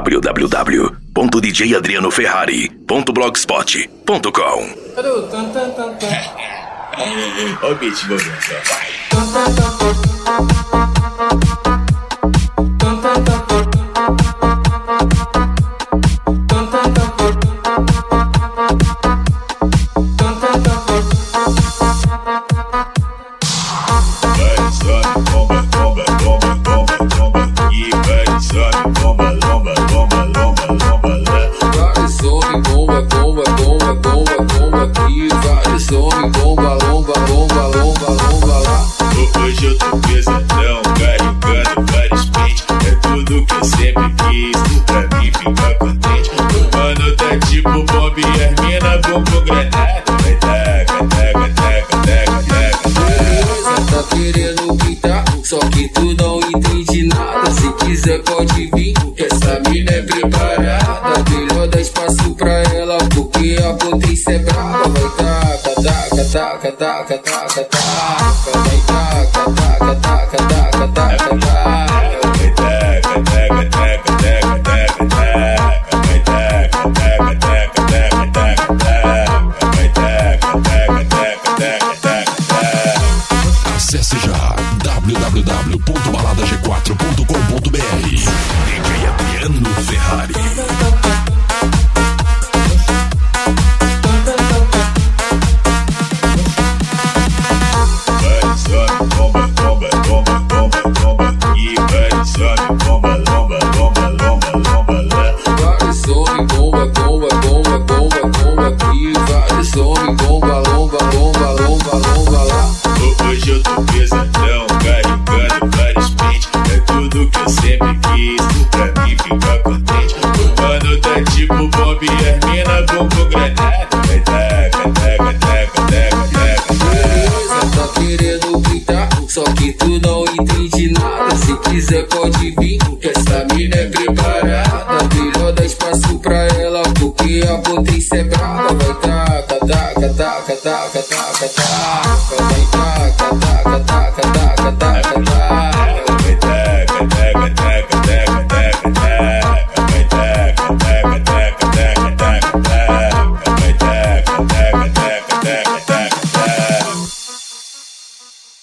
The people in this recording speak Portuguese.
www.djadrianoferrari.blogspot.com. Olha o beat, meu Deus. Hoje eu tô pesadão, carregando vários pentes. É tudo que eu sempre quis, pra mim ficar contente. O mano tá tipo bomba e as mina bumbum granada. Vai taca, taca, taca, taca, taca. Beleza, tá querendo gritar, só que tu não entende nada. Se quiser pode vir, que essa mina é preparada. Melhor dar espaço pra ela, porque a potência é brava. Vai taca, taca, taca, taca, taca, taca. Vai taca, taca, taca, taca, taca, taca. Vai taca, taca, taca, taca, taca, taca. Vai taca, taca, taca, taca, taca, taca. Vai taca, taca, taca, taca, taca, taca. Acesse já www.baladag4.com.br. DJ Adriano Ferrari. Hoje eu tô pesadão, carregando vários pentes. É tudo que eu sempre quis, pra mim ficar contente. O mano tá tipo bomba e as mina bumbum granada. Vai taca, taca, taca, taca, taca. Beleza, tá querendo gritar, só que tu não entende nada. Se quiser pode vir, que essa mina é preparada. Melhor dar espaço pra ela, porque a potência é brava. Vai taca, taca, taca, taca, taca, taca.